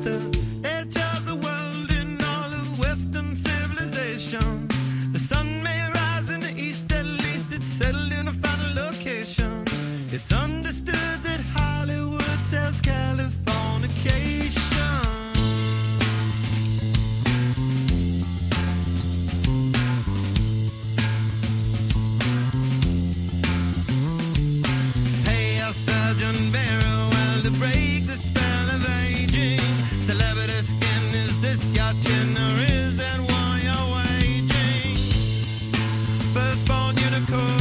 the edge of the world in all of Western civilization. The sun may rise in the east, at least it's settled in a final location. It's understood that Hollywood sells Californication. Hey, our Sergeant Barrow, well, to break the spell of aging, celebrity skin, is this your chin or is that war you're waging? Firstborn unicorn.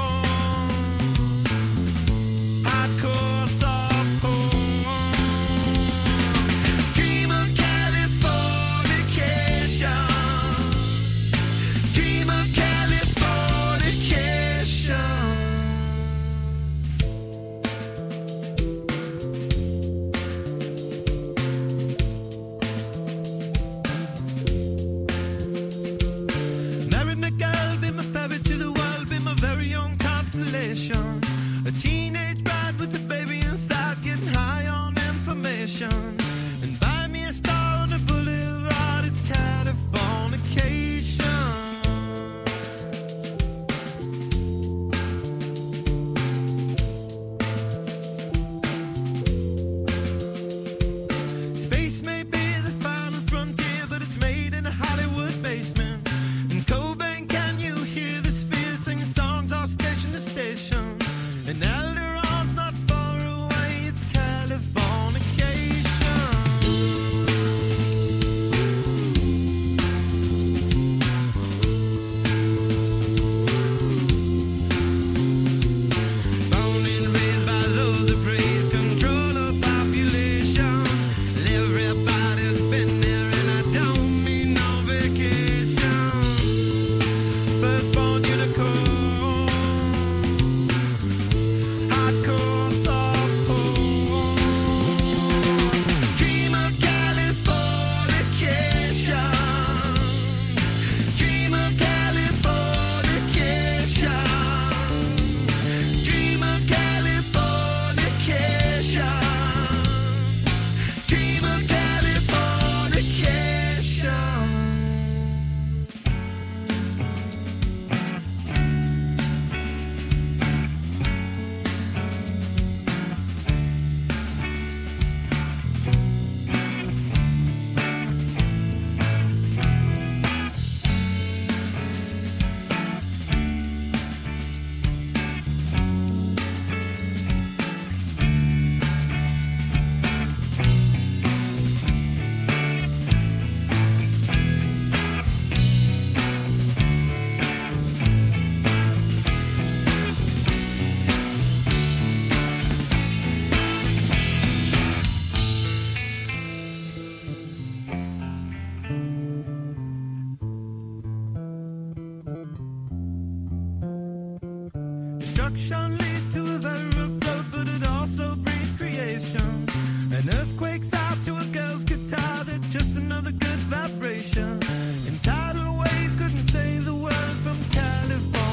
A teenage bride with a baby inside, getting high on information. And buy me a star on the boulevard, it's Californication. Space may be the final frontier, but it's made in a Hollywood basement. In Cobain, can you hear the spheres singing songs off station to station? And Alderon's not far away, it's Californication. Born and raised by those that praise control of population. Everybody's been there and I don't mean no vacation. Firstborn unicorn. Destruction leads to a very rough road, but it also breeds creation. An earthquake's out to a girl's guitar, that's just another good vibration. And tidal waves couldn't save the world from California.